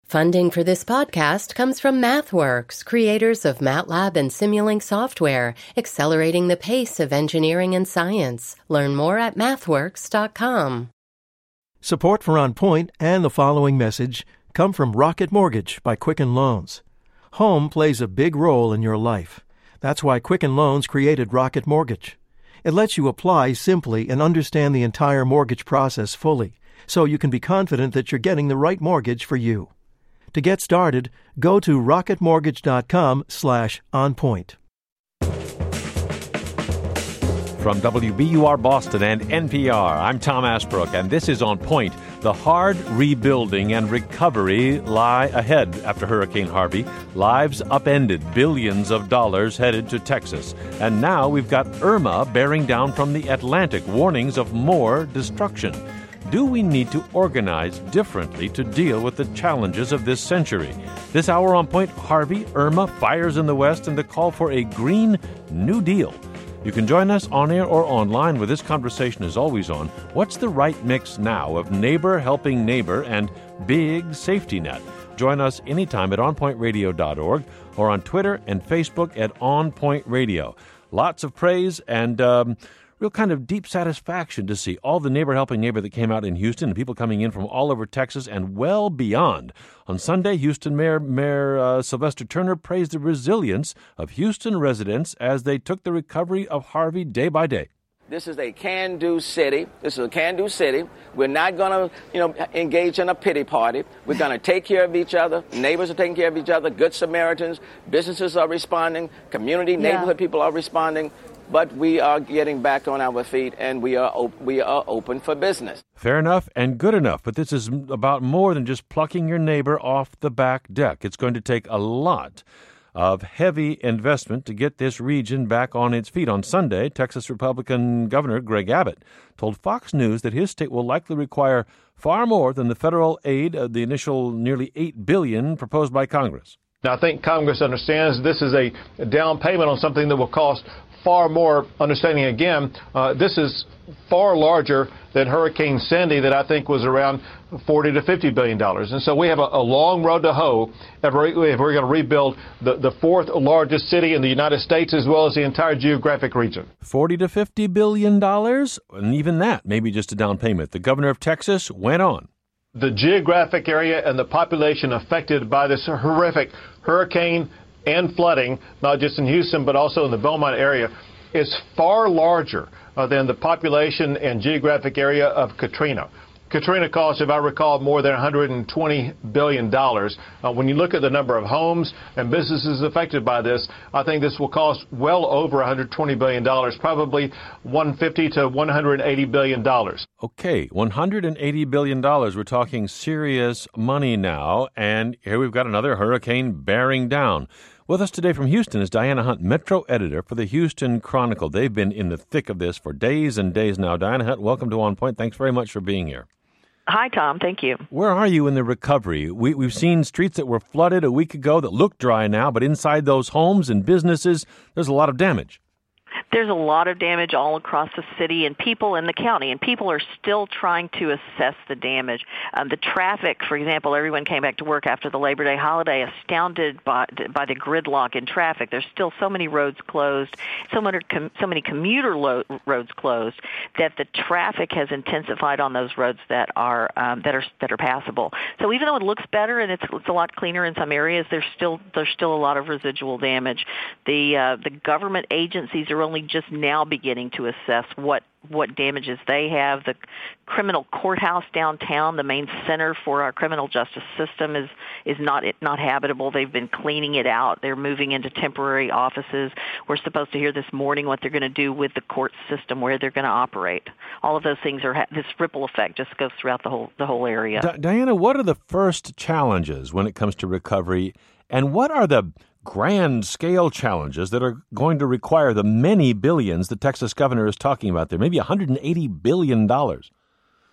Funding for this podcast comes from MathWorks, creators of MATLAB and Simulink software, accelerating the pace of engineering and science. Learn more at mathworks.com. Support for On Point and the following message come from Rocket Mortgage by Quicken Loans. Home plays a big role in your life. That's why Quicken Loans created Rocket Mortgage. It lets you apply simply and understand the entire mortgage process fully, so you can be confident that you're getting the right mortgage for you. To get started, go to rocketmortgage.com/onpoint. From WBUR Boston and NPR, I'm Tom Asbrook, and this is On Point. The hard rebuilding and recovery lie ahead after Hurricane Harvey. Lives upended, billions of dollars headed to Texas. And now we've got Irma bearing down from the Atlantic, warnings of more destruction. Do we need to organize differently to deal with the challenges of this century? This hour on Point, Harvey, Irma, fires in the West, and the call for a Green New Deal. You can join us on air or online, where this conversation is always on. What's the right mix now of neighbor helping neighbor and big safety net? Join us anytime at onpointradio.org or on Twitter and Facebook at onpointradio. Lots of praise and real kind of deep satisfaction to see all the neighbor helping neighbor that came out in Houston and people coming in from all over Texas and well beyond. On Sunday, Houston Mayor Sylvester Turner praised the resilience of Houston residents as they took the recovery of Harvey day by day. This is a can-do city. We're not going to, engage in a pity party. We're going to take care of each other. Neighbors are taking care of each other. Good Samaritans. Businesses are responding. Neighborhood people are responding. But we are getting back on our feet, and we are open for business. Fair enough and good enough, but this is about more than just plucking your neighbor off the back deck. It's going to take a lot of heavy investment to get this region back on its feet. On Sunday, Texas Republican Governor Greg Abbott told Fox News that his state will likely require far more than the federal aid of the initial nearly $8 billion proposed by Congress. Now, I think Congress understands this is a down payment on something that will cost far more. Understanding again, this is far larger than Hurricane Sandy, that I think was around $40 to $50 billion. And so we have a long road to hoe if we're going to rebuild the fourth largest city in the United States, as well as the entire geographic region. $40 to $50 billion, and even that maybe just a down payment. The governor of Texas went on. The geographic area and the population affected by this horrific hurricane and flooding, not just in Houston, but also in the Belmont area, is far larger than the population and geographic area of Katrina. Katrina cost, if I recall, more than $120 billion. When you look at the number of homes and businesses affected by this, I think this will cost well over $120 billion, probably $150 to $180 billion. Okay, $180 billion. We're talking serious money now, and here we've got another hurricane bearing down. With us today from Houston is Diana Hunt, Metro Editor for the Houston Chronicle. They've been in the thick of this for days and days now. Diana Hunt, welcome to On Point. Thanks very much for being here. Hi, Tom. Thank you. Where are you in the recovery? We've seen streets that were flooded a week ago that look dry now, but inside those homes and businesses, there's a lot of damage. There's a lot of damage all across the city and people in the county, and people are still trying to assess the damage. The traffic, for example, everyone came back to work after the Labor Day holiday astounded by the gridlock in traffic. There's still so many roads closed, so many commuter roads closed, that the traffic has intensified on those roads that are passable. So even though it looks better and it's a lot cleaner in some areas, there's still a lot of residual damage. The government agencies are only just now beginning to assess what damages they have. The criminal courthouse downtown, the main center for our criminal justice system, is not habitable. They've been cleaning it out. They're moving into temporary offices. We're supposed to hear this morning what they're going to do with the court system, where they're going to operate. All of those things this ripple effect just goes throughout the whole area. Diana, what are the first challenges when it comes to recovery, and what are the grand scale challenges that are going to require the many billions the Texas governor is talking about there, maybe $180 billion?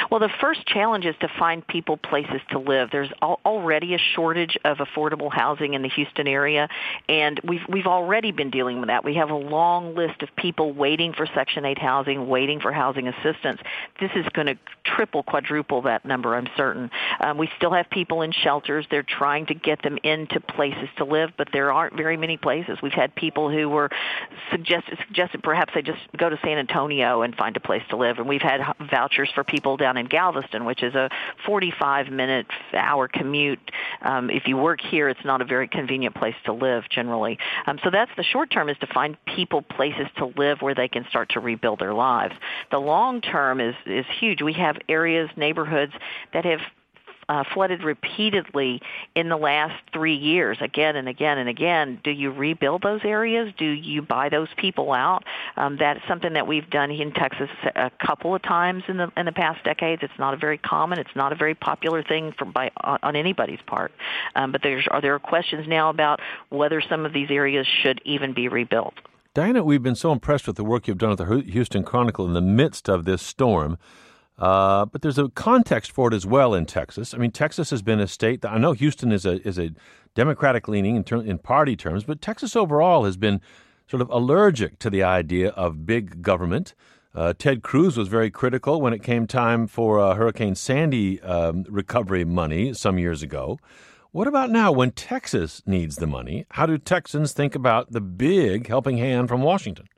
Well, the first challenge is to find people places to live. There's already a shortage of affordable housing in the Houston area, and we've already been dealing with that. We have a long list of people waiting for Section 8 housing, waiting for housing assistance. This is going to triple, quadruple that number, I'm certain. We still have people in shelters. They're trying to get them into places to live, but there aren't very many places. We've had people who were suggested perhaps they just go to San Antonio and find a place to live, and we've had vouchers for people down in Galveston, which is a 45-minute hour commute. If you work here, it's not a very convenient place to live generally. So that's the short term, is to find people places to live where they can start to rebuild their lives. The long term is huge. We have areas, neighborhoods that have flooded repeatedly in the last 3 years, again and again and again. Do you rebuild those areas? Do you buy those people out? That is something that we've done in Texas a couple of times in the past decades. It's not a very common, it's not a very popular thing on anybody's part. But there are questions now about whether some of these areas should even be rebuilt. Diana, we've been so impressed with the work you've done at the Houston Chronicle in the midst of this storm. But there's a context for it as well in Texas. I mean, Texas has been a state that, I know Houston is a Democratic leaning in party terms, but Texas overall has been sort of allergic to the idea of big government. Ted Cruz was very critical when it came time for Hurricane Sandy recovery money some years ago. What about now when Texas needs the money? How do Texans think about the big helping hand from Washington?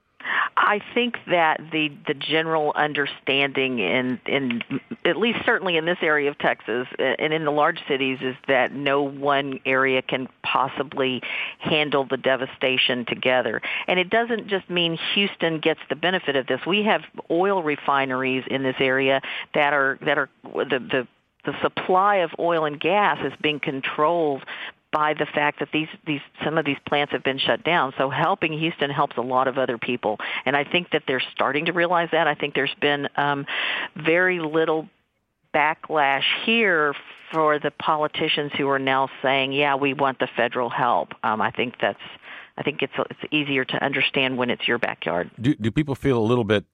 I think that the general understanding in at least certainly in this area of Texas and in the large cities is that no one area can possibly handle the devastation together. And it doesn't just mean Houston gets the benefit of this. We have oil refineries in this area that are the supply of oil and gas is being controlled by the fact that some of these plants have been shut down. So helping Houston helps a lot of other people. And I think that they're starting to realize that. I think there's been very little backlash here for the politicians who are now saying, yeah, we want the federal help. I think it's easier to understand when it's your backyard. Do people feel a little bit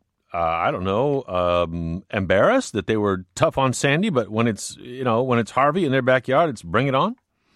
embarrassed that they were tough on Sandy, but when it's Harvey in their backyard, it's bring it on?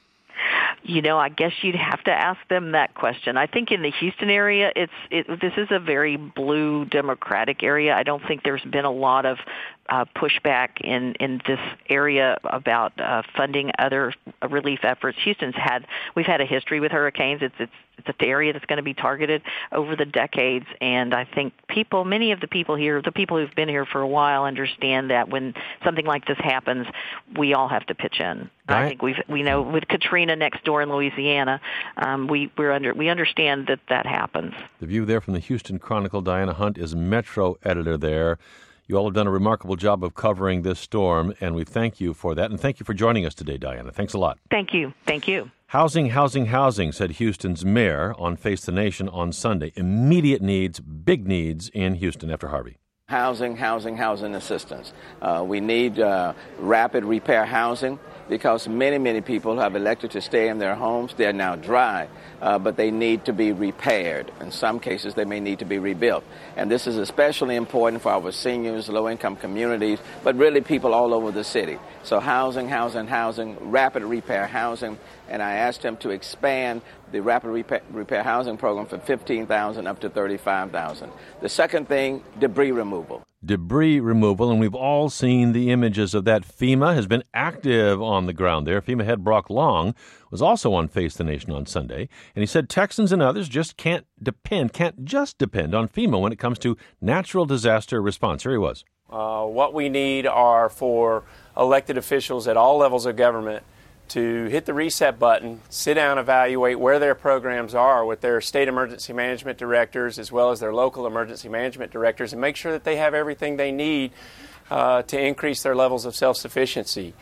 I guess you'd have to ask them that question. I think in the Houston area, this is a very blue Democratic area. I don't think there's been a lot of pushback in this area about funding other relief efforts. We've had a history with hurricanes. It's an area that's going to be targeted over the decades, and I think many of the people here, the people who've been here for a while, understand that when something like this happens, we all have to pitch in. I think we know with Katrina next door in Louisiana, we understand that happens. The View there from the Houston Chronicle. Diana Hunt is Metro editor there. You all have done a remarkable job of covering this storm, and we thank you for that. And thank you for joining us today, Diana. Thanks a lot. Thank you. Thank you. Housing, housing, housing, said Houston's mayor on Face the Nation on Sunday. Immediate needs, big needs in Houston after Harvey. Housing assistance. We need rapid repair housing because many people have elected to stay in their homes. They're now dry, but they need to be repaired. In some cases, they may need to be rebuilt. And this is especially important for our seniors, low-income communities, but really people all over the city. So housing, rapid repair housing. And I asked him to expand the rapid repair housing program from 15,000 up to 35,000. The second thing, debris removal. Debris removal, and we've all seen the images of that. FEMA has been active on the ground there. FEMA head Brock Long was also on Face the Nation on Sunday, and he said Texans and others just can't just depend on FEMA when it comes to natural disaster response. Here he was. What we need are for elected officials at all levels of government to hit the reset button, sit down, evaluate where their programs are with their state emergency management directors as well as their local emergency management directors, and make sure that they have everything they need to increase their levels of self-sufficiency.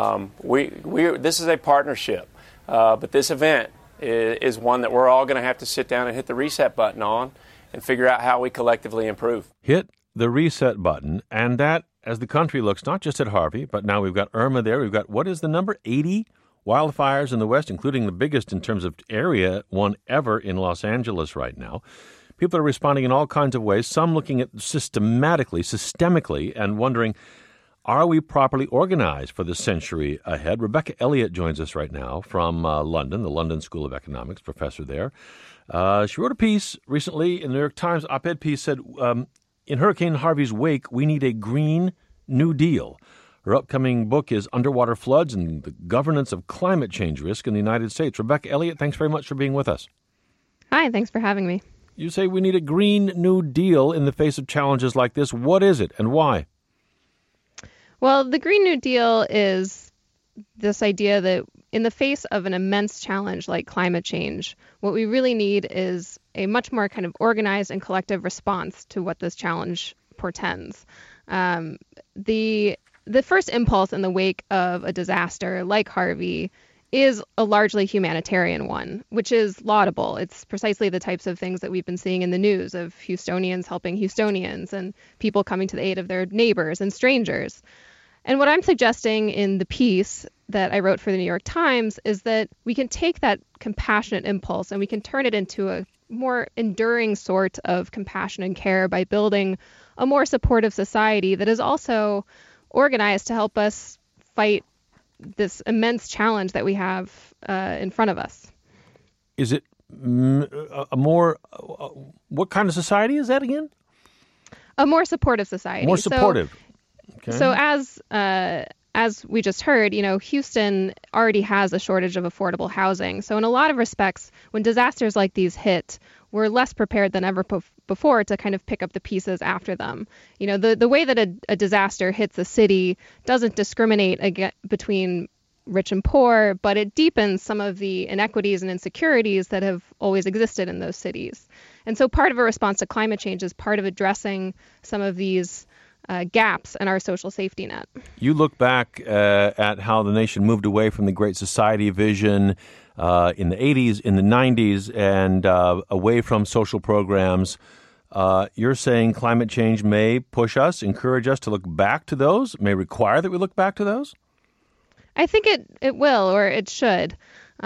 This is a partnership, but this event is one that we're all going to have to sit down and hit the reset button on and figure out how we collectively improve. Hit the reset button, and that, as the country looks not just at Harvey, but now we've got Irma there. We've got, what is the number? 80 wildfires in the West, including the biggest in terms of area one ever in Los Angeles right now. People are responding in all kinds of ways, some looking at systemically, and wondering, Are we properly organized for the century ahead? Rebecca Elliott joins us right now from London, the London School of Economics, professor there. She wrote a piece recently in the New York Times, op-ed piece, said, in Hurricane Harvey's wake, we need a Green New Deal. Her upcoming book is Underwater Floods and the Governance of Climate Change Risk in the United States. Rebecca Elliott, thanks very much for being with us. Hi, thanks for having me. You say we need a Green New Deal in the face of challenges like this. What is it and why? Well, the Green New Deal is this idea that in the face of an immense challenge like climate change, what we really need is a much more kind of organized and collective response to what this challenge portends. The first impulse in the wake of a disaster like Harvey is a largely humanitarian one, which is laudable. It's precisely the types of things that we've been seeing in the news of Houstonians helping Houstonians and people coming to the aid of their neighbors and strangers. And what I'm suggesting in the piece that I wrote for the New York Times is that we can take that compassionate impulse and we can turn it into a more enduring sort of compassion and care by building a more supportive society that is also organized to help us fight this immense challenge that we have in front of us. Is it a more, what kind of society is that again? A more supportive society. More supportive. So as we just heard, Houston already has a shortage of affordable housing. So in a lot of respects, when disasters like these hit, we're less prepared than ever before to kind of pick up the pieces after them. The way that a disaster hits a city doesn't discriminate between rich and poor, but it deepens some of the inequities and insecurities that have always existed in those cities. And so part of a response to climate change is part of addressing some of these gaps in our social safety net. You look back at how the nation moved away from the Great Society vision in the 80s, in the 90s, and away from social programs. You're saying climate change may push us, encourage us to look back to those, may require that we look back to those? I think it will, or it should.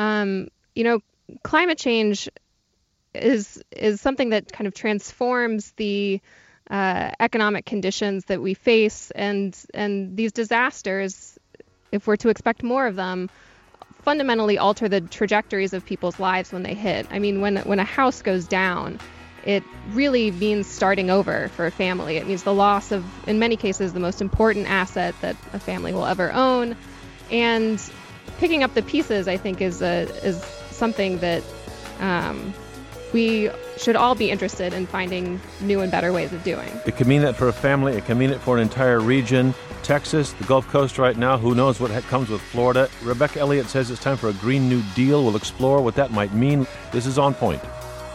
Climate change is something that kind of transforms the economic conditions that we face, and these disasters, if we're to expect more of them, fundamentally alter the trajectories of people's lives when they hit. I mean, when a house goes down, it really means starting over for a family. It means the loss of, in many cases, the most important asset that a family will ever own. And picking up the pieces, I think, is something that we should all be interested in finding new and better ways of doing. It can mean that for a family. It can mean it for an entire region. Texas, the Gulf Coast right now, who knows what comes with Florida. Rebecca Elliott says it's time for a Green New Deal. We'll explore what that might mean. This is On Point.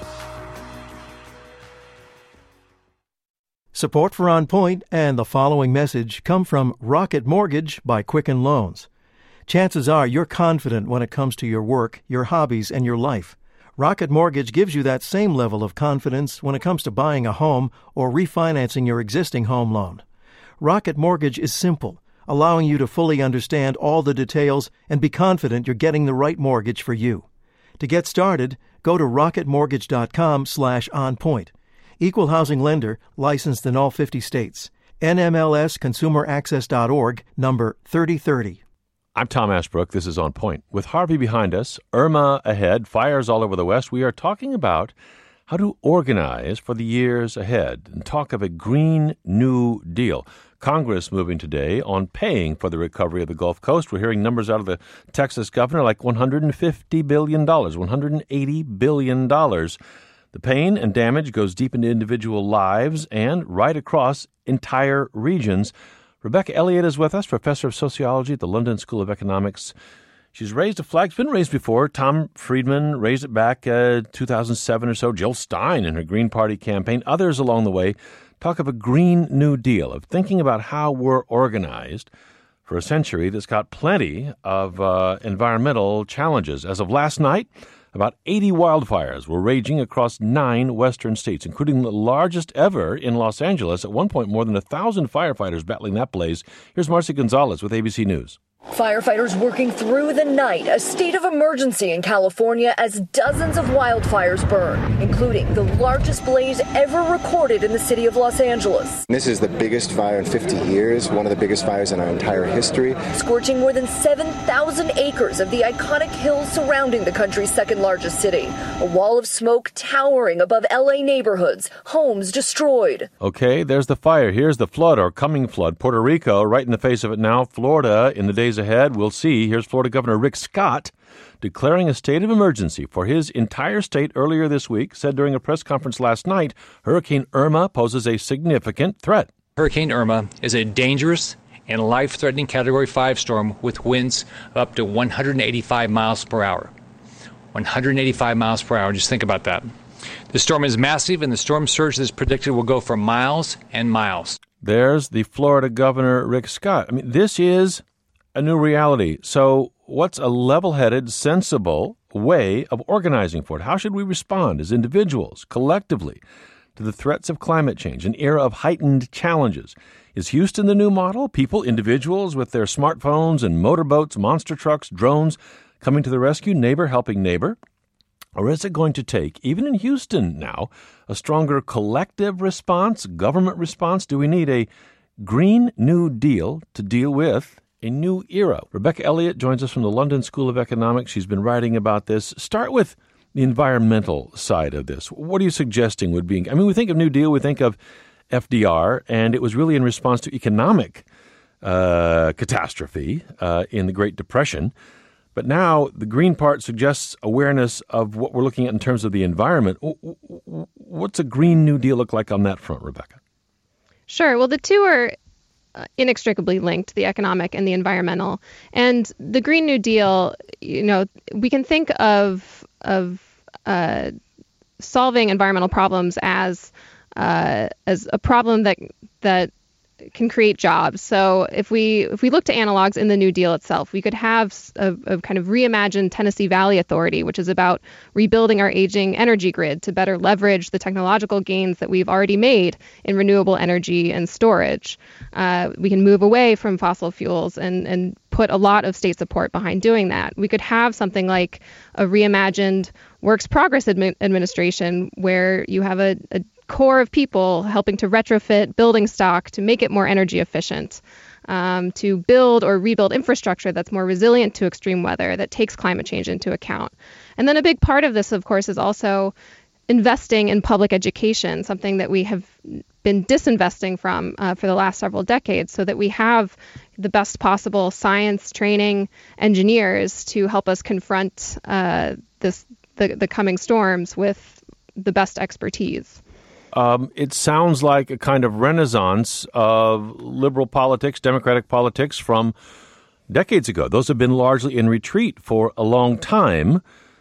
Support for On Point and the following message come from Rocket Mortgage by Quicken Loans. Chances are you're confident when it comes to your work, your hobbies, and your life. Rocket Mortgage gives you that same level of confidence when it comes to buying a home or refinancing your existing home loan. Rocket Mortgage is simple, allowing you to fully understand all the details and be confident you're getting the right mortgage for you. To get started, go to rocketmortgage.com/onpoint. Equal housing lender, licensed in all 50 states. NMLS-ConsumerAccess.org, number 3030. I'm Tom Ashbrook. This is On Point. With Harvey behind us, Irma ahead, fires all over the West, we are talking about how to organize for the years ahead and talk of a Green New Deal. Congress moving today on paying for the recovery of the Gulf Coast. We're hearing numbers out of the Texas governor like $150 billion, $180 billion. The pain and damage goes deep into individual lives and right across entire regions. Rebecca Elliott is with us, professor of sociology at the London School of Economics. She's raised a flag. It's been raised before. Tom Friedman raised it back 2007 or so. Jill Stein in her Green Party campaign. Others along the way talk of a Green New Deal, of thinking about how we're organized for a century that's got plenty of environmental challenges. As of last night, about 80 wildfires were raging across 9 western states, including the largest ever in Los Angeles. At one point, more than 1,000 firefighters battling that blaze. Here's Marcy Gonzalez with ABC News. Firefighters working through the night, a state of emergency in California as dozens of wildfires burn, including the largest blaze ever recorded in the city of Los Angeles. This is the biggest fire in 50 years, one of the biggest fires in our entire history. Scorching more than 7,000 acres of the iconic hills surrounding the country's second largest city. A wall of smoke towering above LA neighborhoods, homes destroyed. Okay, there's the fire. Here's the flood or coming flood. Puerto Rico, right in the face of it now. Florida, in the days ahead, we'll see. Here's Florida Governor Rick Scott declaring a state of emergency for his entire state earlier this week, said during a press conference last night, Hurricane Irma poses a significant threat. Hurricane Irma is a dangerous and life-threatening Category 5 storm with winds of up to 185 miles per hour. 185 miles per hour, just think about that. The storm is massive, and the storm surge that is predicted will go for miles and miles. There's the Florida Governor Rick Scott. I mean, this is a new reality. So what's a level-headed, sensible way of organizing for it? How should we respond as individuals, collectively, to the threats of climate change, an era of heightened challenges? Is Houston the new model? People, individuals with their smartphones and motorboats, monster trucks, drones coming to the rescue, neighbor helping neighbor? Or is it going to take, even in Houston now, a stronger collective response, government response? Do we need a Green New Deal to deal with a new era? Rebecca Elliott joins us from the London School of Economics. She's been writing about this. Start with the environmental side of this. What are you suggesting would be? I mean, we think of New Deal, we think of FDR, and it was really in response to economic catastrophe in the Great Depression. But now the green part suggests awareness of what we're looking at in terms of the environment. What's a Green New Deal look like on that front, Rebecca? Sure. Well, the two are inextricably linked, the economic and the environmental. And the Green New Deal, we can think of solving environmental problems as a problem that can create jobs. So if we look to analogs in the New Deal itself, we could have a kind of reimagined Tennessee Valley Authority, which is about rebuilding our aging energy grid to better leverage the technological gains that we've already made in renewable energy and storage. We can move away from fossil fuels and put a lot of state support behind doing that. We could have something like a reimagined Works Progress Administration where you have a core of people helping to retrofit building stock to make it more energy efficient, to build or rebuild infrastructure that's more resilient to extreme weather, that takes climate change into account. And then a big part of this, of course, is also investing in public education, something that we have been disinvesting from for the last several decades, so that we have the best possible science training engineers to help us confront the coming storms with the best expertise. It sounds like a kind of renaissance of liberal politics, democratic politics from decades ago. Those have been largely in retreat for a long time.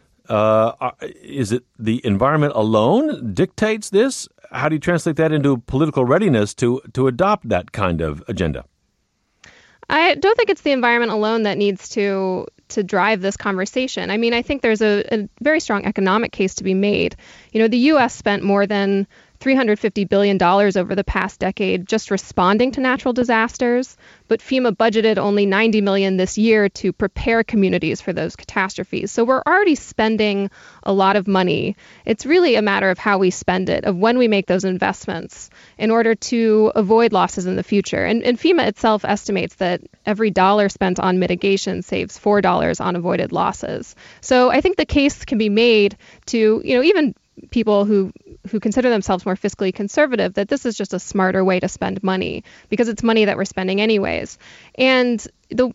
Is it the environment alone dictates this? How do you translate that into political readiness to adopt that kind of agenda? I don't think it's the environment alone that needs to drive this conversation. I mean, I think there's a very strong economic case to be made. The U.S. spent more than $350 billion over the past decade just responding to natural disasters, but FEMA budgeted only $90 million this year to prepare communities for those catastrophes. So we're already spending a lot of money. It's really a matter of how we spend it, of when we make those investments in order to avoid losses in the future. And FEMA itself estimates that every dollar spent on mitigation saves $4 on avoided losses. So I think the case can be made to, even people who consider themselves more fiscally conservative, that this is just a smarter way to spend money because it's money that we're spending anyways. And the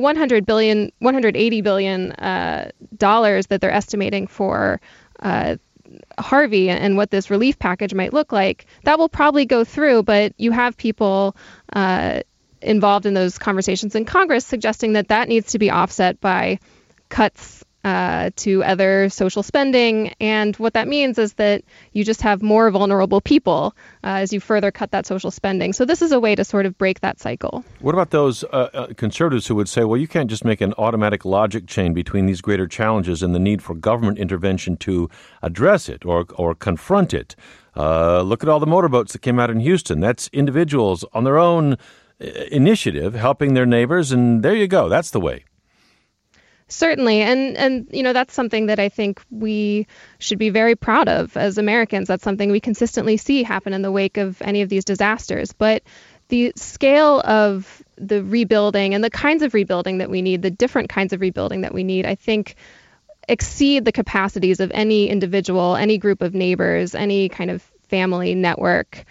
$180 billion dollars that they're estimating for Harvey and what this relief package might look like, that will probably go through, but you have people involved in those conversations in Congress suggesting that needs to be offset by cuts to other social spending. And what that means is that you just have more vulnerable people as you further cut that social spending. So this is a way to sort of break that cycle. What about those conservatives who would say, well, you can't just make an automatic logic chain between these greater challenges and the need for government intervention to address it or confront it? Look at all the motorboats that came out in Houston. That's individuals on their own initiative, helping their neighbors, and there you go. That's the way. Certainly. And that's something that I think we should be very proud of as Americans. That's something we consistently see happen in the wake of any of these disasters. But the scale of the rebuilding and the kinds of rebuilding that we need, the different kinds of rebuilding that we need, I think exceed the capacities of any individual, any group of neighbors, any kind of family network.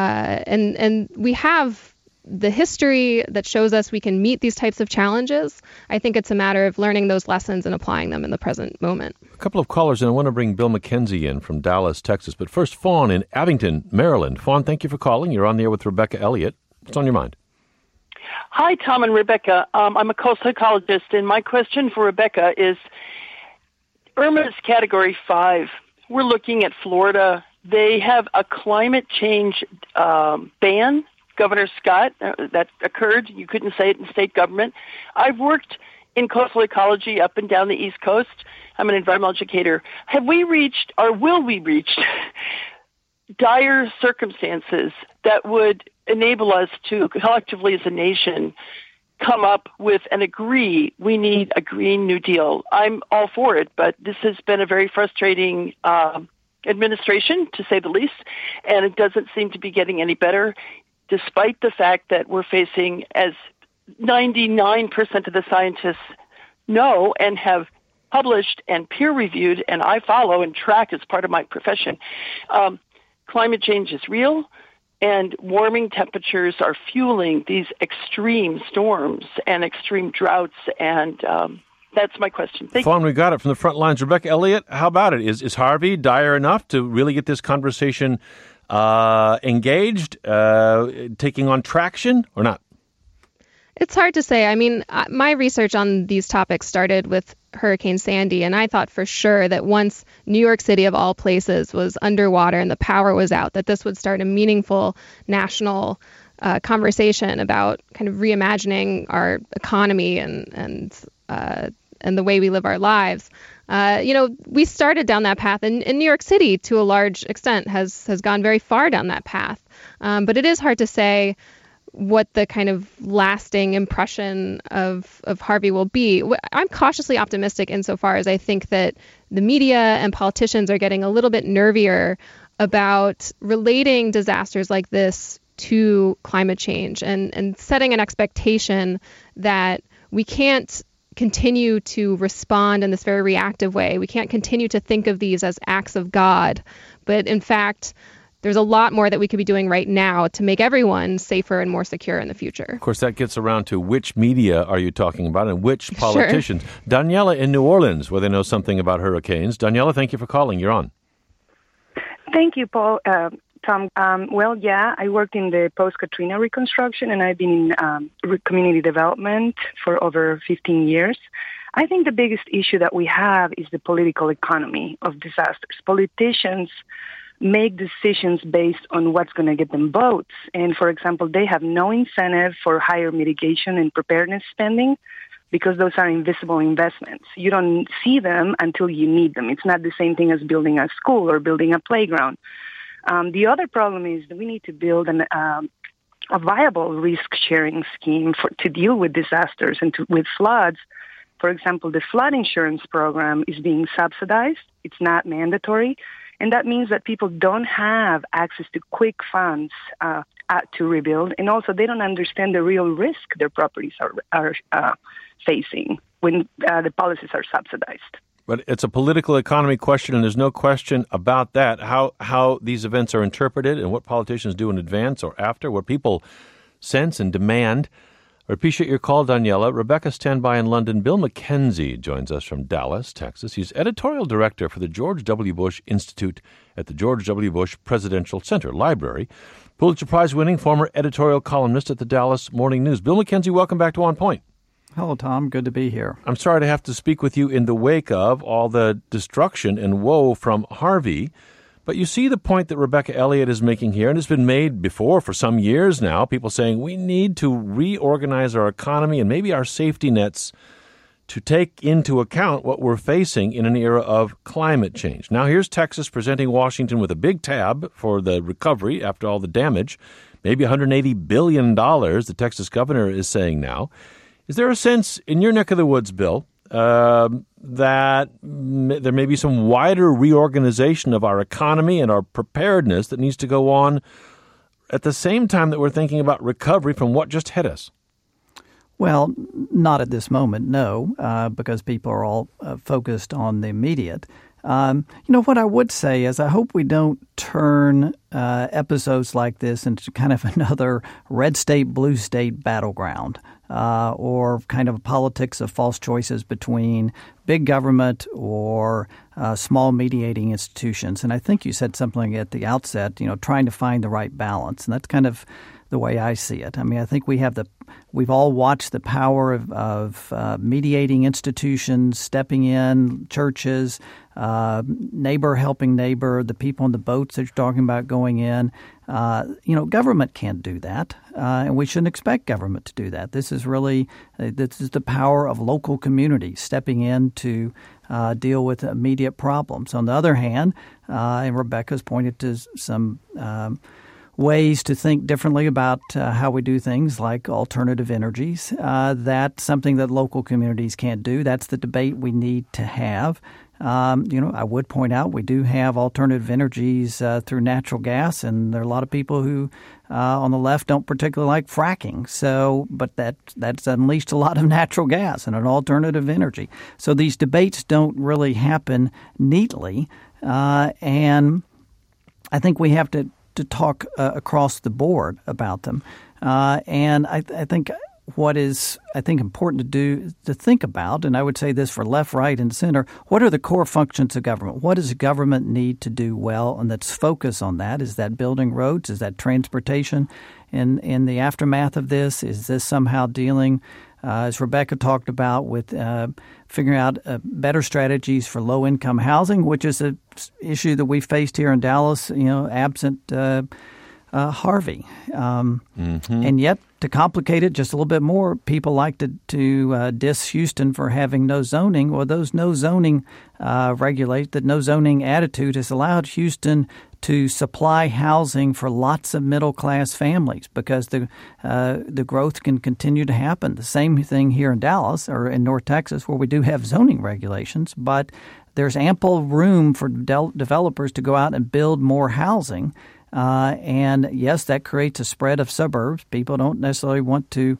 And we have the history that shows us we can meet these types of challenges. I think it's a matter of learning those lessons and applying them in the present moment. A couple of callers, and I want to bring Bill McKenzie in from Dallas, Texas. But first, Fawn in Abington, Maryland. Fawn, thank you for calling. You're on the air with Rebecca Elliott. What's on your mind? Hi, Tom and Rebecca. I'm a coastal ecologist, and my question for Rebecca is, Irma is Category 5. We're looking at Florida. They have a climate change ban. Governor Scott, that occurred. You couldn't say it in state government. I've worked in coastal ecology up and down the East Coast. I'm an environmental educator. Have we reached, or will we reach, dire circumstances that would enable us to collectively as a nation come up with and agree we need a Green New Deal? I'm all for it, but this has been a very frustrating administration, to say the least, and it doesn't seem to be getting any better, despite the fact that we're facing, as 99% of the scientists know and have published and peer-reviewed, and I follow and track as part of my profession, climate change is real, and warming temperatures are fueling these extreme storms and extreme droughts, and that's my question. Thank you. Fawn, we got it from the front lines. Rebecca Elliott, how about it? Is Harvey dire enough to really get this conversation engaged, taking on traction, or not? It's hard to say. I mean, my research on these topics started with Hurricane Sandy, and I thought for sure that once New York City, of all places, was underwater and the power was out, that this would start a meaningful national conversation about kind of reimagining our economy and the way we live our lives. We started down that path, and New York City, to a large extent, has gone very far down that path. But it is hard to say what the kind of lasting impression of Harvey will be. I'm cautiously optimistic insofar as I think that the media and politicians are getting a little bit nervier about relating disasters like this to climate change and setting an expectation that we can't continue to respond in this very reactive way. We can't continue to think of these as acts of God, but in fact, there's a lot more that we could be doing right now to make everyone safer and more secure in the future. Of course, that gets around to which media are you talking about and which politicians. Sure. Daniela in New Orleans, where they know something about hurricanes. Daniela, thank you for calling. You're on. Thank you, Paul. Tom, I worked in the post-Katrina reconstruction, and I've been in community development for over 15 years. I think the biggest issue that we have is the political economy of disasters. Politicians make decisions based on what's going to get them votes. And, for example, they have no incentive for higher mitigation and preparedness spending because those are invisible investments. You don't see them until you need them. It's not the same thing as building a school or building a playground. The other problem is that we need to build a viable risk-sharing scheme to deal with disasters and with floods. For example, the flood insurance program is being subsidized. It's not mandatory. And that means that people don't have access to quick funds to rebuild. And also, they don't understand the real risk their properties are facing when the policies are subsidized. But it's a political economy question, and there's no question about that. How these events are interpreted and what politicians do in advance or after, what people sense and demand. I appreciate your call, Daniela. Rebecca, stand by in London. Bill McKenzie joins us from Dallas, Texas. He's editorial director for the George W. Bush Institute at the George W. Bush Presidential Center Library. Pulitzer Prize-winning former editorial columnist at the Dallas Morning News. Bill McKenzie, welcome back to On Point. Hello, Tom. Good to be here. I'm sorry to have to speak with you in the wake of all the destruction and woe from Harvey. But you see the point that Rebecca Elliott is making here, and it's been made before for some years now, people saying we need to reorganize our economy and maybe our safety nets to take into account what we're facing in an era of climate change. Now, here's Texas presenting Washington with a big tab for the recovery after all the damage. maybe $180 billion, the Texas governor is saying now. Is there a sense in your neck of the woods, Bill, that there may be some wider reorganization of our economy and our preparedness that needs to go on at the same time that we're thinking about recovery from what just hit us? Well, not at this moment, no, because people are all focused on the immediate. What I would say is I hope we don't turn episodes like this into kind of another red state, blue state battleground or kind of a politics of false choices between big government or small mediating institutions. And I think you said something at the outset, trying to find the right balance. And that's kind of the way I see it. I mean, I think we've all watched the power of mediating institutions stepping in, churches, neighbor helping neighbor, the people in the boats that you're talking about going in. Government can't do that, and we shouldn't expect government to do that. This is the power of local communities stepping in to deal with immediate problems. On the other hand, and Rebecca's pointed to some ways to think differently about how we do things like alternative energies. That's something that local communities can't do. That's the debate we need to have. I would point out we do have alternative energies through natural gas, and there are a lot of people who on the left don't particularly like fracking. But that's unleashed a lot of natural gas and an alternative energy. So these debates don't really happen neatly, and I think we have to talk across the board about them. And I think what is, important to think about, and I would say this for left, right, and center, what are the core functions of government? What does government need to do well? And let's focus on that. Is that building roads? Is that transportation? In the aftermath of this, is this somehow dealing, as Rebecca talked about, with figuring out better strategies for low-income housing, which is an issue that we faced here in Dallas, absent Harvey. And yet, to complicate it just a little bit more, people like to diss Houston for having no zoning. Well, those no zoning that no zoning attitude has allowed Houston to supply housing for lots of middle-class families because the growth can continue to happen. The same thing here in Dallas or in North Texas where we do have zoning regulations, but there's ample room for developers to go out and build more housing. And yes, that creates a spread of suburbs. People don't necessarily want to,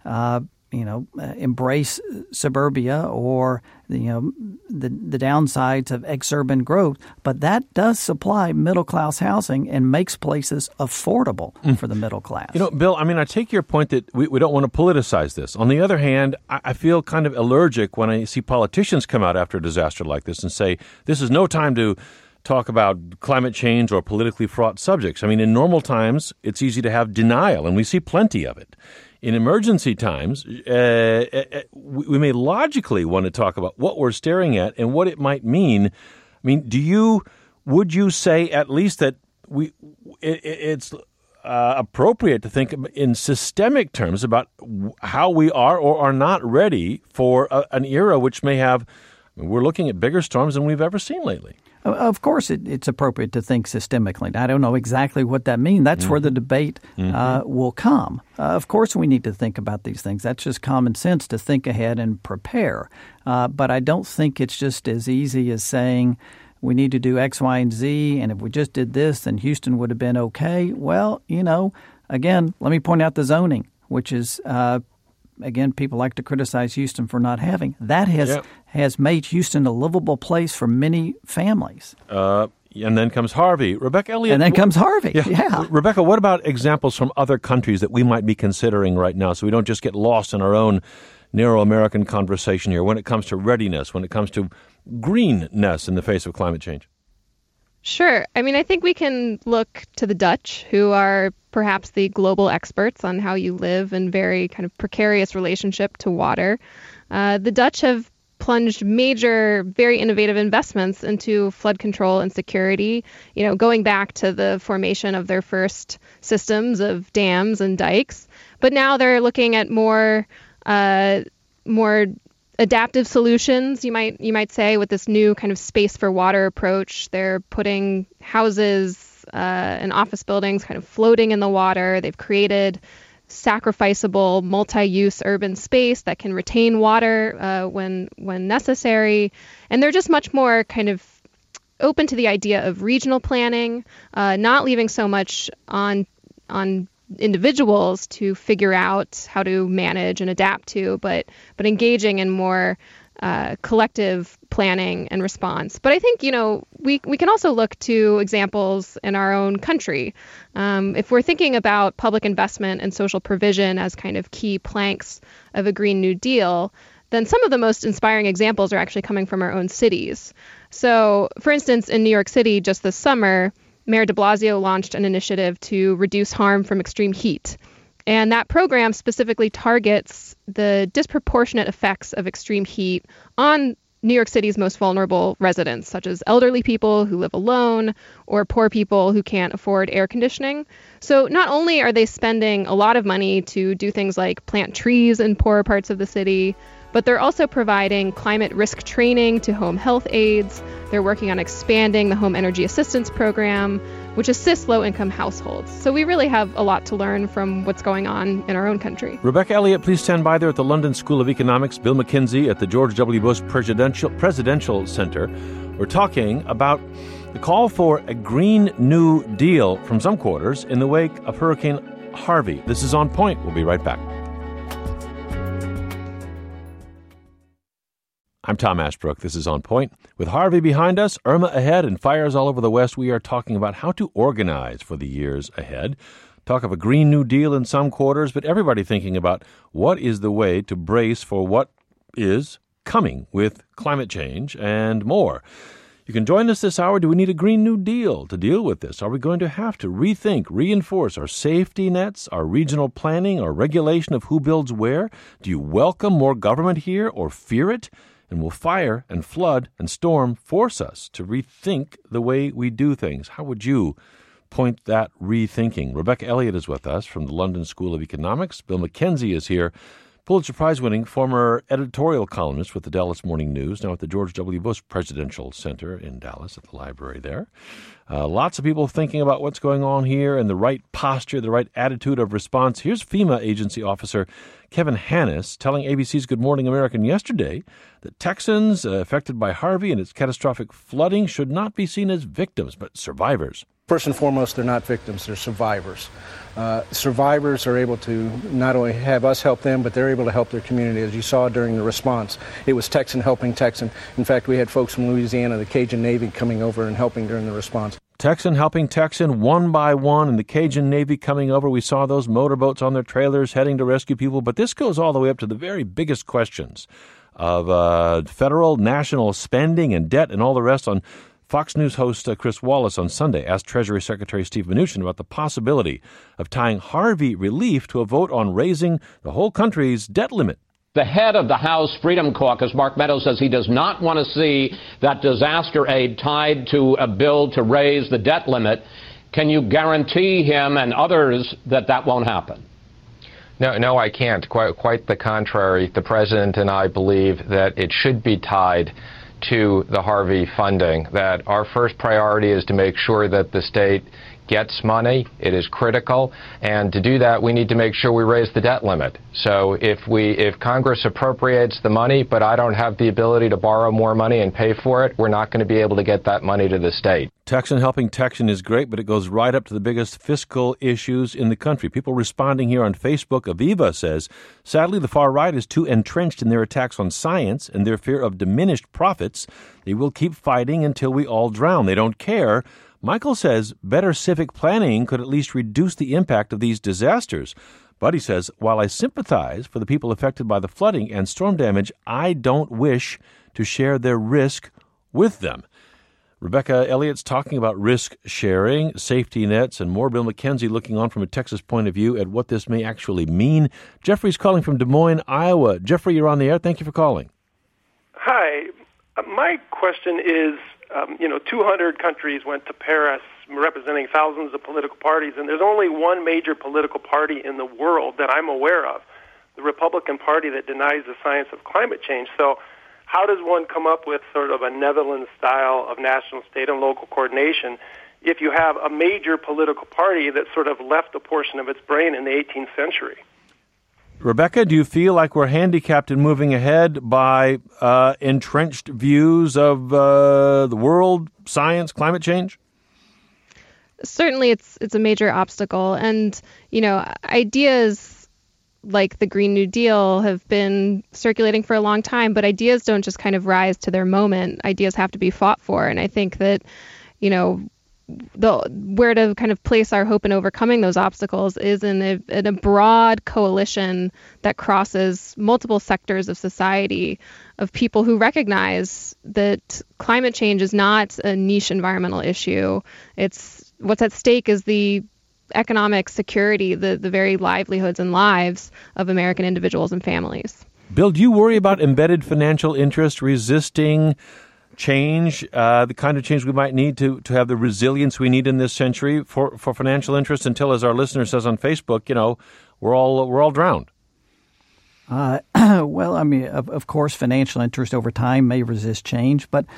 embrace suburbia or the downsides of exurban growth. But that does supply middle class housing and makes places affordable for the middle class. Bill, I take your point that we don't want to politicize this. On the other hand, I feel kind of allergic when I see politicians come out after a disaster like this and say this is no time to talk about climate change or politically fraught subjects. In normal times, it's easy to have denial, and we see plenty of it. In emergency times, we may logically want to talk about what we're staring at and what it might mean. Would you say at least that it's appropriate to think in systemic terms about how we are or are not ready for an era which may have, we're looking at bigger storms than we've ever seen lately? Of course, it's appropriate to think systemically. I don't know exactly what that means. That's where the debate will come. Of course, we need to think about these things. That's just common sense to think ahead and prepare. But I don't think it's just as easy as saying we need to do X, Y, and Z, and if we just did this, then Houston would have been okay. Well, again, let me point out the zoning, which is again, people like to criticize Houston for not having. That has made Houston a livable place for many families. And then comes Harvey. Rebecca Elliott. And then comes Harvey, yeah. Rebecca, what about examples from other countries that we might be considering right now so we don't just get lost in our own narrow American conversation here when it comes to readiness, when it comes to greenness in the face of climate change? Sure. I think we can look to the Dutch, who are perhaps the global experts on how you live in very kind of precarious relationship to water. The Dutch have plunged major, very innovative investments into flood control and security, going back to the formation of their first systems of dams and dikes. But now they're looking at more adaptive solutions, you might say, with this new kind of space for water approach. They're putting houses and office buildings kind of floating in the water. They've created sacrificable multi-use urban space that can retain water when necessary. And they're just much more kind of open to the idea of regional planning, not leaving so much on individuals to figure out how to manage and adapt to, but engaging in more collective planning and response. But I think, we can also look to examples in our own country. If we're thinking about public investment and social provision as kind of key planks of a Green New Deal, then some of the most inspiring examples are actually coming from our own cities. So, for instance, in New York City just this summer, Mayor de Blasio launched an initiative to reduce harm from extreme heat. And that program specifically targets the disproportionate effects of extreme heat on New York City's most vulnerable residents, such as elderly people who live alone or poor people who can't afford air conditioning. So not only are they spending a lot of money to do things like plant trees in poorer parts of the city, but they're also providing climate risk training to home health aides. They're working on expanding the Home Energy Assistance Program, which assists low-income households. So we really have a lot to learn from what's going on in our own country. Rebecca Elliott, please stand by there at the London School of Economics. Bill McKenzie at the George W. Bush Presidential Center. We're talking about the call for a Green New Deal from some quarters in the wake of Hurricane Harvey. This is On Point. We'll be right back. I'm Tom Ashbrook. This is On Point. With Harvey behind us, Irma ahead, and fires all over the West, we are talking about how to organize for the years ahead. Talk of a Green New Deal in some quarters, but everybody thinking about what is the way to brace for what is coming with climate change and more. You can join us this hour. Do we need a Green New Deal to deal with this? Are we going to have to rethink, reinforce our safety nets, our regional planning, our regulation of who builds where? Do you welcome more government here or fear it? And will fire and flood and storm force us to rethink the way we do things? How would you point that rethinking? Rebecca Elliott is with us from the London School of Economics. Bill McKenzie is here, Pulitzer Prize-winning former editorial columnist with the Dallas Morning News, now at the George W. Bush Presidential Center in Dallas at the library there. Lots of people thinking about what's going on here and the right posture, the right attitude of response. Here's FEMA agency officer Kevin Hannis telling ABC's Good Morning American yesterday that Texans affected by Harvey and its catastrophic flooding should not be seen as victims, but survivors. First and foremost, they're not victims, they're survivors. Survivors are able to not only have us help them, but they're able to help their community. As you saw during the response, it was Texan helping Texan. In fact, we had folks from Louisiana, the Cajun Navy, coming over and helping during the response. Texan helping Texan one by one, and the Cajun Navy coming over. We saw those motorboats on their trailers heading to rescue people. But this goes all the way up to the very biggest questions of federal, national spending and debt and all the rest. On Fox News host Chris Wallace on Sunday asked Treasury Secretary Steve Mnuchin about the possibility of tying Harvey relief to a vote on raising the whole country's debt limit. The head of the House Freedom Caucus, Mark Meadows, says he does not want to see that disaster aid tied to a bill to raise the debt limit. Can you guarantee him and others that that won't happen? No, I can't. Quite the contrary. The president and I believe that it should be tied to the Harvey funding, that our first priority is to make sure that the state gets money. It is critical, and to do that we need to make sure we raise the debt limit. So if Congress appropriates the money but I don't have the ability to borrow more money and pay for it, we're not going to be able to get that money to the state. Texan helping Texan is great, but it goes right up to the biggest fiscal issues in the country. People responding here on Facebook. Aviva says, sadly, the far right is too entrenched in their attacks on science and their fear of diminished profits. They will keep fighting until we all drown. They don't care. Michael says better civic planning could at least reduce the impact of these disasters. But he says, while I sympathize for the people affected by the flooding and storm damage, I don't wish to share their risk with them. Rebecca Elliott's talking about risk sharing, safety nets, and more. Bill McKenzie looking on from a Texas point of view at what this may actually mean. Jeffrey's calling from Des Moines, Iowa. Jeffrey, you're on the air. Thank you for calling. Hi. My question is, 200 countries went to Paris representing thousands of political parties, and there's only one major political party in the world that I'm aware of, the Republican Party, that denies the science of climate change. So how does one come up with sort of a Netherlands style of national, state, and local coordination if you have a major political party that sort of left a portion of its brain in the 18th century. Rebecca, do you feel like we're handicapped in moving ahead by entrenched views of the world, science, climate change? Certainly it's a major obstacle. And, ideas like the Green New Deal have been circulating for a long time, but ideas don't just kind of rise to their moment. Ideas have to be fought for. And I think that, where to kind of place our hope in overcoming those obstacles is in a broad coalition that crosses multiple sectors of society, of people who recognize that climate change is not a niche environmental issue. It's what's at stake is the economic security, the very livelihoods and lives of American individuals and families. Bill, do you worry about embedded financial interest resisting change, the kind of change we might need to have the resilience we need in this century for financial interests until, as our listener says on Facebook, we're all drowned? Well, I mean, of course, financial interest over time may resist change, but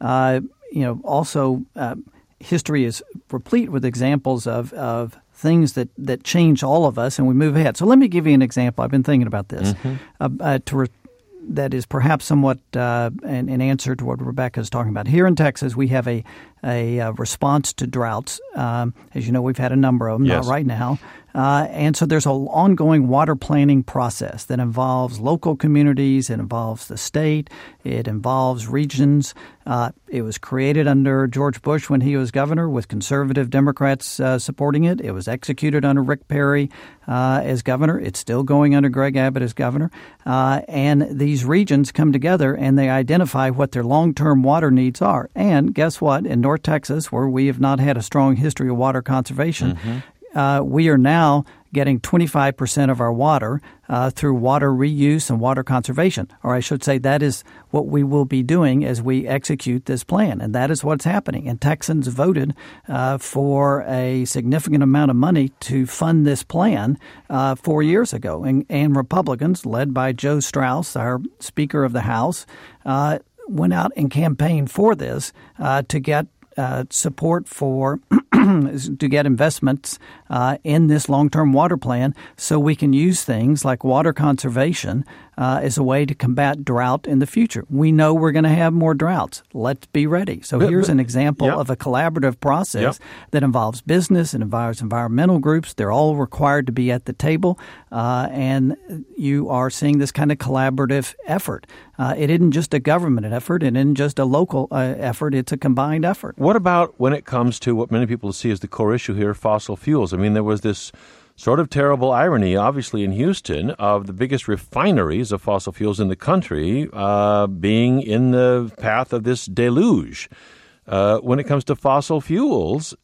also history is replete with examples of things that change all of us and we move ahead. So let me give you an example. I've been thinking about this. That is perhaps somewhat an answer to what Rebecca is talking about. Here in Texas, we have a response to droughts. As you know, we've had a number of them, yes. Not right now. And so there's an ongoing water planning process that involves local communities, it involves the state, it involves regions. It was created under George Bush when he was governor with conservative Democrats supporting it. It was executed under Rick Perry as governor. It's still going under Greg Abbott as governor. And these regions come together and they identify what their long-term water needs are. And guess what? In North Texas, where we have not had a strong history of water conservation, we are now getting 25% of our water through water reuse and water conservation. Or I should say that is what we will be doing as we execute this plan. And that is what's happening. And Texans voted for a significant amount of money to fund this plan 4 years ago. And Republicans, led by Joe Straus, our Speaker of the House, went out and campaigned for this to get support for to get investments in this long-term water plan so we can use things like water conservation as a way to combat drought in the future. We know we're going to have more droughts. Let's be ready. So here's an example of a collaborative process that involves business and involves environmental groups. They're all required to be at the table, and you are seeing this kind of collaborative effort. It isn't just a government effort. It isn't just a local effort. It's a combined effort. What about when it comes to what many people see as the core issue here, fossil fuels? I mean, there was this sort of terrible irony, obviously, in Houston of the biggest refineries of fossil fuels in the country being in the path of this deluge. When it comes to fossil fuels,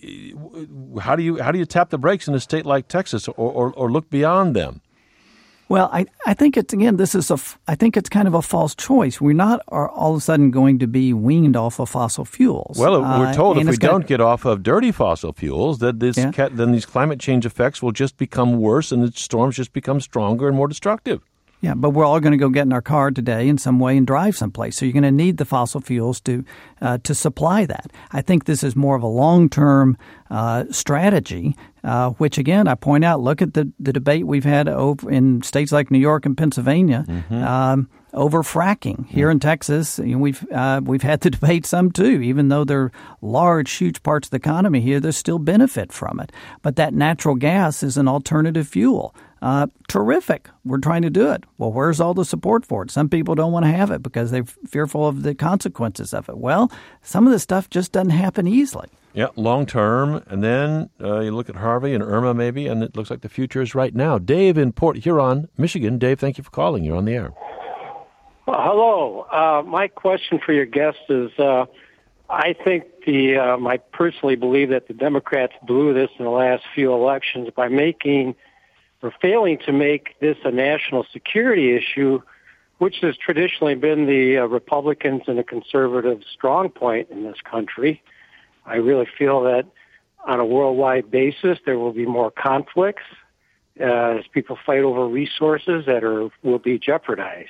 how do you tap the brakes in a state like Texas or look beyond them? Well, I think it's, again, I think it's kind of a false choice. We're not all of a sudden going to be weaned off of fossil fuels. Well, we're told if we don't get off of dirty fossil fuels, that then these climate change effects will just become worse and the storms just become stronger and more destructive. Yeah, but we're all going to go get in our car today in some way and drive someplace. So you're going to need the fossil fuels to supply that. I think this is more of a long-term strategy, which, again, I point out, look at the debate we've had over in states like New York and Pennsylvania over fracking. Here in Texas, we've had the debate some too. Even though they're large, huge parts of the economy here, there's still benefit from it. But that natural gas is an alternative fuel. Terrific. We're trying to do it. Well, where's all the support for it? Some people don't want to have it because they're fearful of the consequences of it. Well, some of this stuff just doesn't happen easily. Yeah, long term. And then you look at Harvey and Irma maybe, and it looks like the future is right now. Dave in Port Huron, Michigan. Dave, thank you for calling. You're on the air. Hello. My question for your guest is, I think I personally believe that the Democrats blew this in the last few elections by failing to make this a national security issue, which has traditionally been the Republicans and the conservative strong point in this country. I really feel that on a worldwide basis, there will be more conflicts as people fight over resources that will be jeopardized.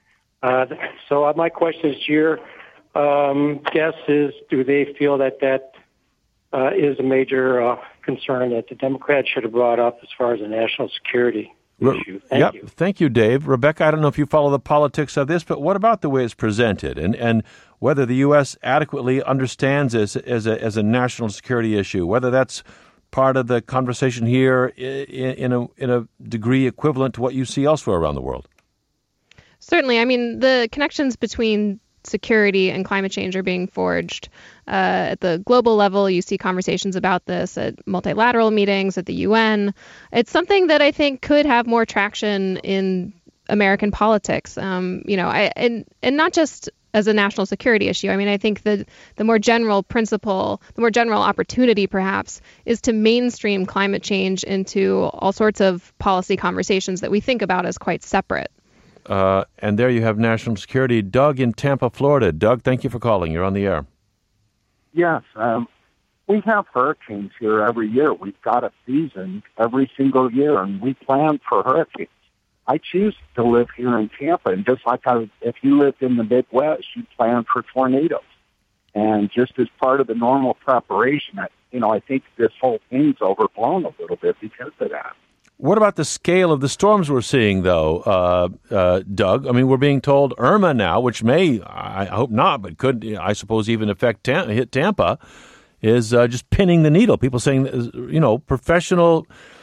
So my question is to your guess is, do they feel that is a major concern that the Democrats should have brought up as far as a national security issue. Thank you. Thank you, Dave. Rebecca, I don't know if you follow the politics of this, but what about the way it's presented and whether the U.S. adequately understands this as a national security issue, whether that's part of the conversation here in a degree equivalent to what you see elsewhere around the world? Certainly. I mean, the connections between security and climate change are being forged. At the global level, you see conversations about this at multilateral meetings, at the UN. It's something that I think could have more traction in American politics, and not just as a national security issue. I mean, I think that the more general principle, the more general opportunity perhaps, is to mainstream climate change into all sorts of policy conversations that we think about as quite separate. And there you have national security. Doug in Tampa, Florida. Doug, thank you for calling. You're on the air. Yes. We have hurricanes here every year. We've got a season every single year, and we plan for hurricanes. I choose to live here in Tampa, and just like if you lived in the Midwest, you plan for tornadoes. And just as part of the normal preparation, I think this whole thing's overblown a little bit because of that. What about the scale of the storms we're seeing, though, Doug? I mean, we're being told Irma now, which may, I hope not, but could, I suppose, even hit Tampa, is just pinning the needle. People saying, professional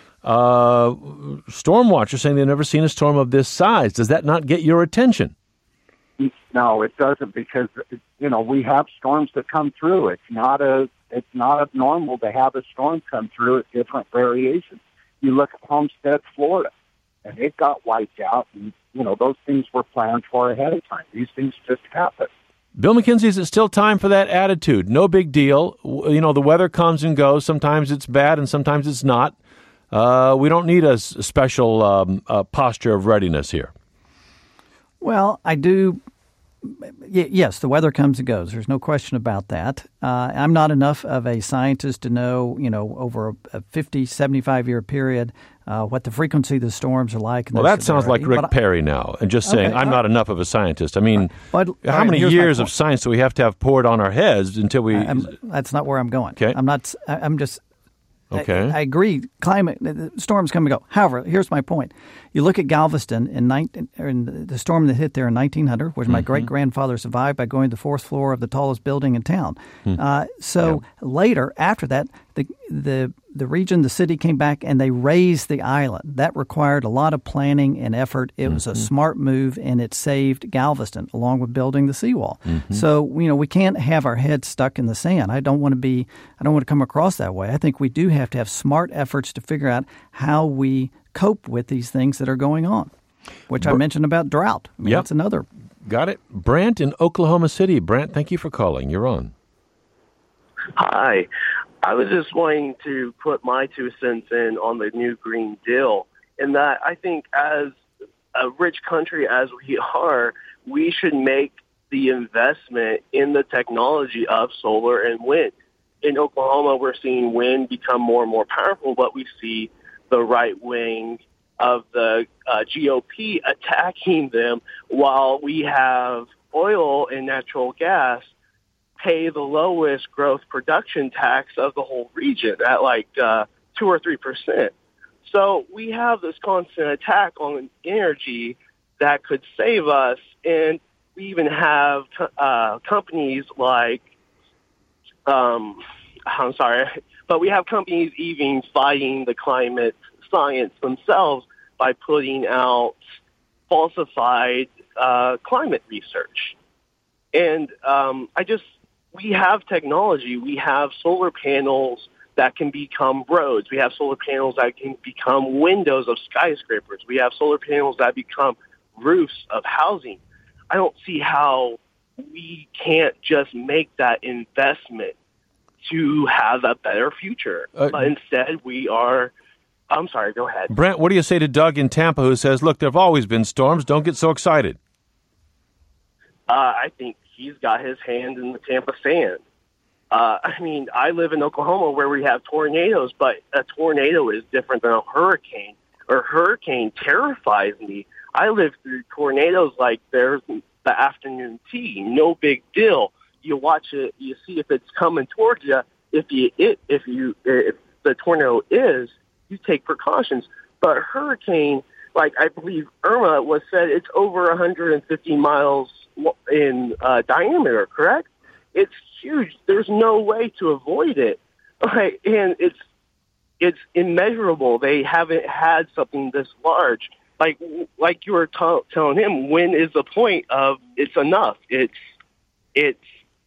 storm watchers saying they've never seen a storm of this size. Does that not get your attention? No, it doesn't, because, we have storms that come through. It's not abnormal to have a storm come through at different variations. You look at Homestead, Florida, and it got wiped out, and, those things were planned for ahead of time. These things just happen. Bill McKenzie, is it still time for that attitude? No big deal. The weather comes and goes. Sometimes it's bad and sometimes it's not. We don't need a special posture of readiness here. Well, I do. Yes, the weather comes and goes. There's no question about that. I'm not enough of a scientist to know, over a 50, 75-year period, what the frequency of the storms are like. Well, that sounds like Rick Perry now, and just saying, I'm not enough of a scientist. I mean, how many years of science do we have to have poured on our heads until we... that's not where I'm going. Okay. I'm just... Okay. I agree. The storms come and go. However, here's my point. You look at Galveston in the storm that hit there in 1900, which my great-grandfather survived by going to the fourth floor of the tallest building in town. Later, after that, the region, the city came back and they raised the island. That required a lot of planning and effort. It was a smart move, and it saved Galveston along with building the seawall. So, we can't have our heads stuck in the sand. I don't want to come across that way. I think we do have to have smart efforts to figure out how we cope with these things that are going on, which I mentioned about drought. That's another. Got it. Brant in Oklahoma City. Brant, thank you for calling. You're on. Hi. I was just wanting to put my 2 cents in on the new Green Deal, in that I think as a rich country as we are, we should make the investment in the technology of solar and wind. In Oklahoma, we're seeing wind become more and more powerful, but we see the right wing of the GOP attacking them, while we have oil and natural gas pay the lowest growth production tax of the whole region at 2 or 3%. So we have this constant attack on energy that could save us, and we even have companies like, we have companies even fighting the climate science themselves by putting out falsified climate research. And we have technology. We have solar panels that can become roads. We have solar panels that can become windows of skyscrapers. We have solar panels that become roofs of housing. I don't see how we can't just make that investment to have a better future. But instead, we are... I'm sorry, go ahead. Brent, what do you say to Doug in Tampa who says, look, there have always been storms. Don't get so excited. I think he's got his hand in the Tampa sand. I live in Oklahoma where we have tornadoes, but a tornado is different than a hurricane. A hurricane terrifies me. I live through tornadoes like there's the afternoon tea. No big deal. You watch it, you see if it's coming towards you. if the tornado is, you take precautions. But hurricane, like I believe Irma was said, it's over 150 miles in diameter, correct? It's huge. There's no way to avoid it. Right? And it's immeasurable. They haven't had something this large. Like you were telling him, when is the point of it's enough? It's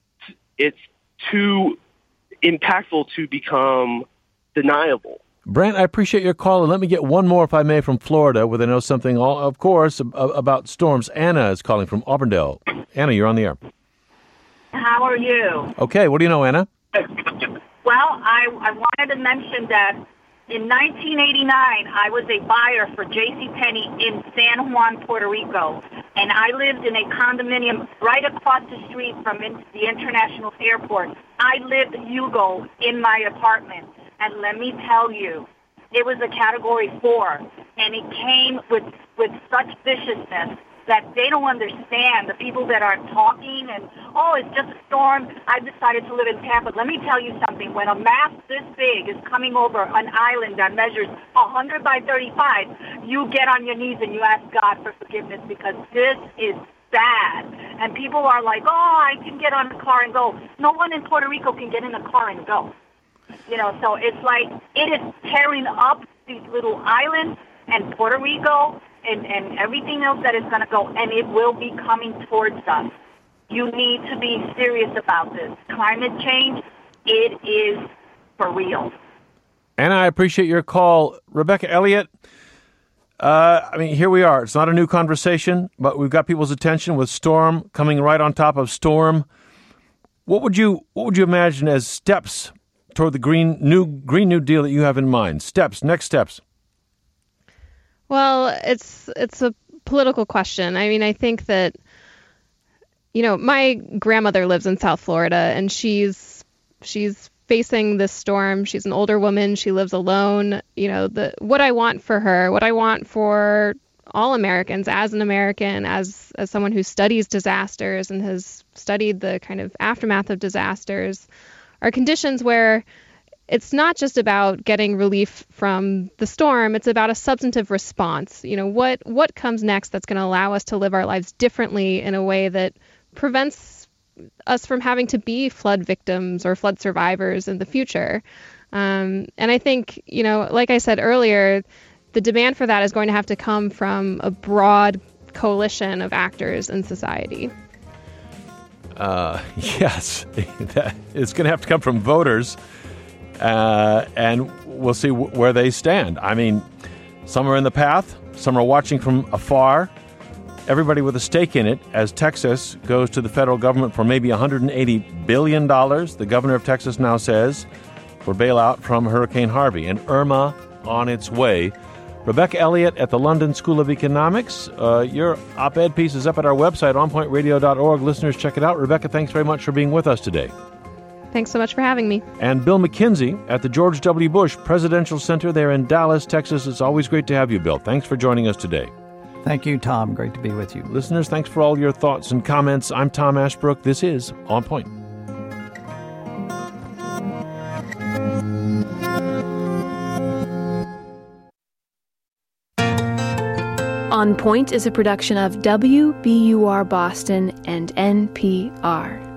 too impactful to become deniable. Brent, I appreciate your call, and let me get one more, if I may, from Florida, where they know something, of course, about storms. Anna is calling from Auburndale. Anna, you're on the air. How are you? Okay, what do you know, Anna? Well, I wanted to mention that in 1989, I was a buyer for JCPenney in San Juan, Puerto Rico, and I lived in a condominium right across the street from the international airport. I lived Hugo in my apartment, and let me tell you, it was a Category 4, and it came with such viciousness that they don't understand, the people that are talking and, it's just a storm. I decided to live in Tampa. Let me tell you something. When a mass this big is coming over an island that measures 100 by 35, you get on your knees and you ask God for forgiveness, because this is bad. And people are like, I can get on a car and go. No one in Puerto Rico can get in a car and go. So it's like it is tearing up these little islands and Puerto Rico and everything else that is going to go, and it will be coming towards us. You need to be serious about this. Climate change, it is for real. Anna, I appreciate your call. Rebecca Elliott, here we are. It's not a new conversation, but we've got people's attention with storm coming right on top of storm. What would you imagine as steps toward the Green New Deal that you have in mind? Next steps. Well, it's a political question. I think that, my grandmother lives in South Florida, and she's facing this storm. She's an older woman. She lives alone. What I want for her, what I want for all Americans, as an American, as someone who studies disasters and has studied the kind of aftermath of disasters, are conditions where it's not just about getting relief from the storm. It's about a substantive response. What comes next that's going to allow us to live our lives differently in a way that prevents us from having to be flood victims or flood survivors in the future. And I think, like I said earlier, the demand for that is going to have to come from a broad coalition of actors in society. Yes, it's going to have to come from voters. And we'll see where they stand. Some are in the path, some are watching from afar. Everybody with a stake in it, as Texas goes to the federal government for maybe $180 billion, the governor of Texas now says, for bailout from Hurricane Harvey. And Irma on its way. Rebecca Elliott at the London School of Economics. Your op-ed piece is up at our website, onpointradio.org. Listeners, check it out. Rebecca, thanks very much for being with us today. Thanks so much for having me. And Bill McKenzie at the George W. Bush Presidential Center there in Dallas, Texas. It's always great to have you, Bill. Thanks for joining us today. Thank you, Tom. Great to be with you. Listeners, thanks for all your thoughts and comments. I'm Tom Ashbrook. This is On Point. On Point is a production of WBUR Boston and NPR.